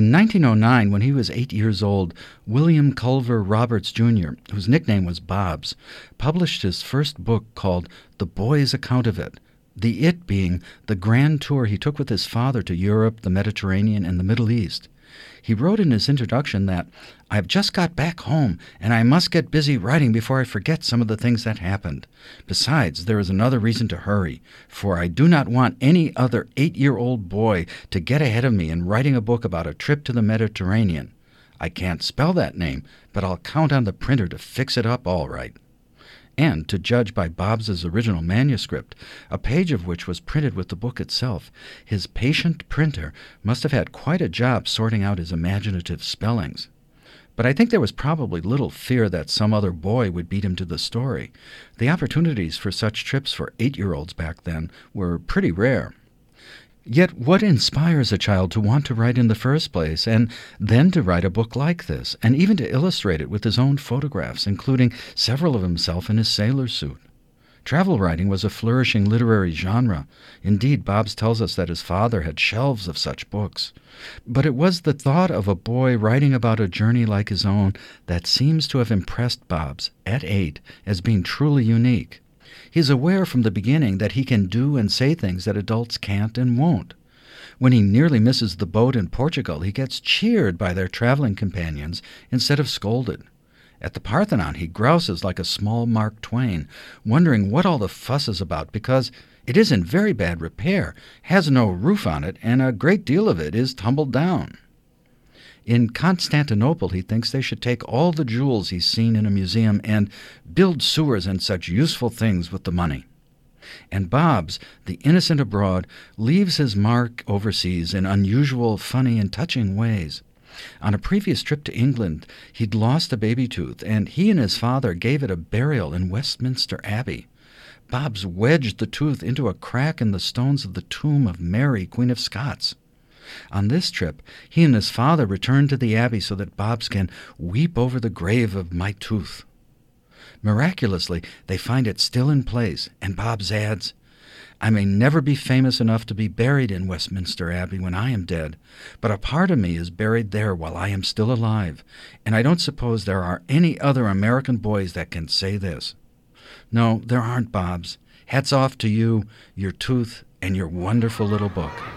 In 1909, when he was 8 years old, William Culver Roberts Jr., whose nickname was Bobs, published his first book called The Boy's Account of It, the "it" being the grand tour he took with his father to Europe, the Mediterranean, and the Middle East. He wrote in his introduction that, "I've just got back home, and I must get busy writing before I forget some of the things that happened. Besides, there is another reason to hurry, for I do not want any other 8-year-old boy to get ahead of me in writing a book about a trip to the Mediterranean. I can't spell that name, but I'll count on the printer to fix it up all right." And, to judge by Bobs's original manuscript, a page of which was printed with the book itself, his patient printer must have had quite a job sorting out his imaginative spellings. But I think there was probably little fear that some other boy would beat him to the story. The opportunities for such trips for 8-year-olds back then were pretty rare. Yet what inspires a child to want to write in the first place, and then to write a book like this, and even to illustrate it with his own photographs, including several of himself in his sailor suit? Travel writing was a flourishing literary genre. Indeed, Bobs tells us that his father had shelves of such books. But it was the thought of a boy writing about a journey like his own that seems to have impressed Bobs, at 8, as being truly unique. He's aware from the beginning that he can do and say things that adults can't and won't. When he nearly misses the boat in Portugal, he gets cheered by their traveling companions instead of scolded. At the Parthenon, he grouses like a small Mark Twain, wondering what all the fuss is about because it is in very bad repair, has no roof on it, and a great deal of it is tumbled down. In Constantinople, he thinks they should take all the jewels he's seen in a museum and build sewers and such useful things with the money. And Bobs, the innocent abroad, leaves his mark overseas in unusual, funny, and touching ways. On a previous trip to England, he'd lost a baby tooth, and he and his father gave it a burial in Westminster Abbey. Bobs wedged the tooth into a crack in the stones of the tomb of Mary, Queen of Scots. On this trip, he and his father return to the Abbey so that Bobs can weep over the grave of my tooth. Miraculously, they find it still in place, and Bobs adds, "I may never be famous enough to be buried in Westminster Abbey when I am dead, but a part of me is buried there while I am still alive, and I don't suppose there are any other American boys that can say this. No, there aren't, Bobs. Hats off to you, your tooth, and your wonderful little book."